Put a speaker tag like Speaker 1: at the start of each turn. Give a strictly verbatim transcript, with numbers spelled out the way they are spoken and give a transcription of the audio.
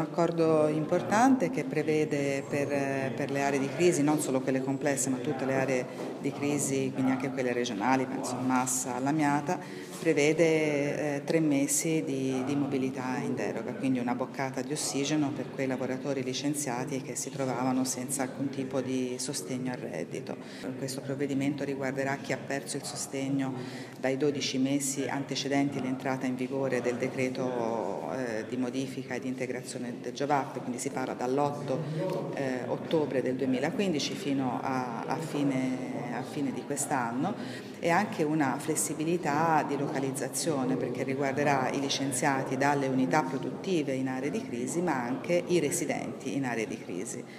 Speaker 1: accordo importante che prevede per, per le aree di crisi, non solo quelle complesse ma tutte le aree di crisi, quindi anche quelle regionali, penso a Massa, all'Amiata, prevede eh, tre mesi di, di mobilità in deroga, quindi una boccata di ossigeno per quei lavoratori licenziati che si trovavano senza alcun tipo di sostegno al reddito. Questo provvedimento riguarderà chi ha perso il sostegno dai dodici mesi antecedenti l'entrata in vigore del decreto eh, di modifica e di integrazione del Jobs Act, quindi si parla dall'otto eh, ottobre del duemilaquindici fino a, a, fine, a fine di quest'anno, e anche una flessibilità di localizzazione perché riguarderà i licenziati dalle unità produttive in aree di crisi ma anche i residenti in aree di crisi.